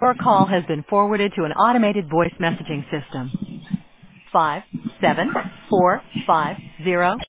Your call has been forwarded to an automated voice messaging system. 57450